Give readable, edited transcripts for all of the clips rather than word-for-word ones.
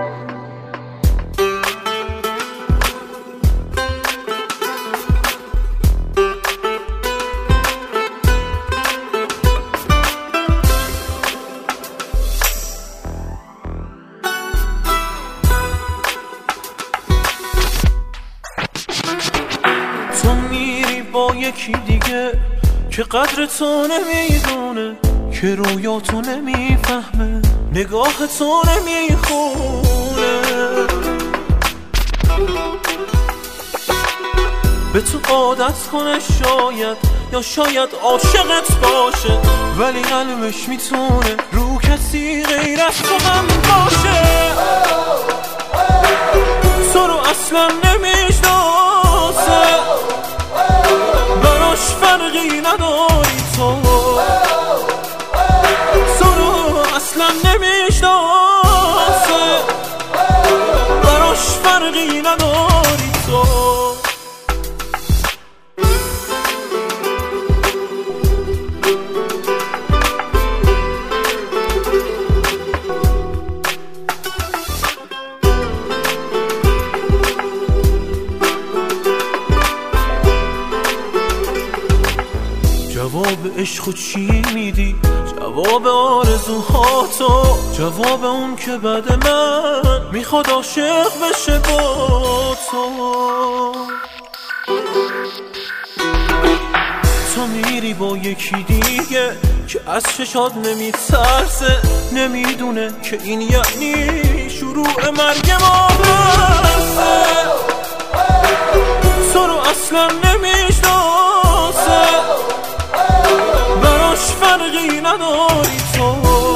تو میری با یکی دیگه که قدر تو نمیدونه، که رویا تو نمیفهمه، نگاه تو نمیخونه، به تو عادت کنه شاید، یا شاید عاشقت باشه، ولی قلبش میتونه رو کسی غیر از تو هم باشه. تو رو اصلا نمیشناسه، براش فرقی نداری، تو رو اصلا نمیشناسه، براش فرقی نداری تو. جواب عشق چی میدی؟ جواب آرزوهاتو، جواب اون که بعد من میخواد عاشق بشه با تو. تو میری با یکی دیگه که از چشات نمیترسه، نمیدونه که این یعنی شروع مرگ ما هسته. تو رو اصلا نمیشناسه، براش فرقی نداری، تو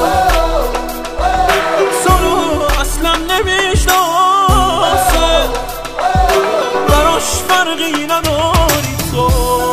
رو اصلا نمیشناسه، براش فرقی نداری تو.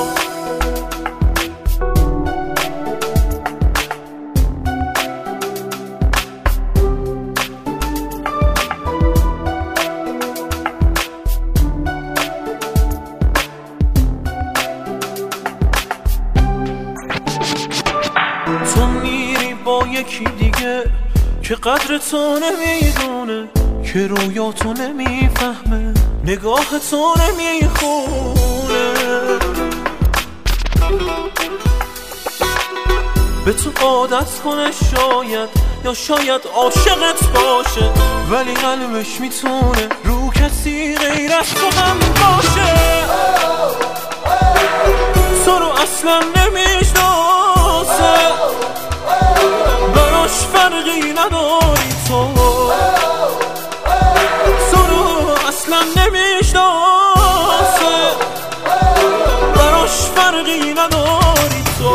تو میری با یکی دیگه که قدر تو نمیدونه، که رویا تو نمیفهمه، نگاه تو نمیخونه، به تو عادت کنه شاید، یا شاید عاشقت باشه، ولی قلبش میتونه رو کسی غیر از تو هم باشه. تو رو اصلا نمیشناسه، براش فرقی نداری، تو رو اصلا نمیشناسه، براش فرقی نداری تو.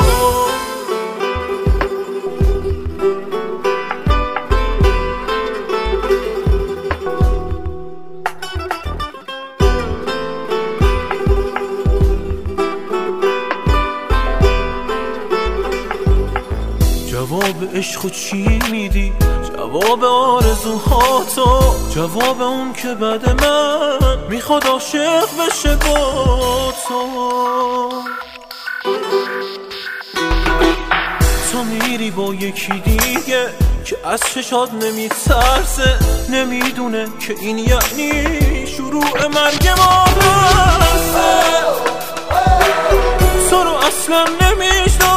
جواب عشق چی میدی؟ جواب آرزوهاتو، جواب اون که بعد من میخواد عاشق بشه با تو. تو میری با یکی دیگه که از چشات نمیترسه، نمیدونه که این یعنی شروع مرگ ما هسته. تو رو اصلا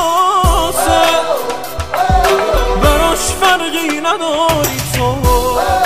نمیشناسه، براش فرقی نداری، تو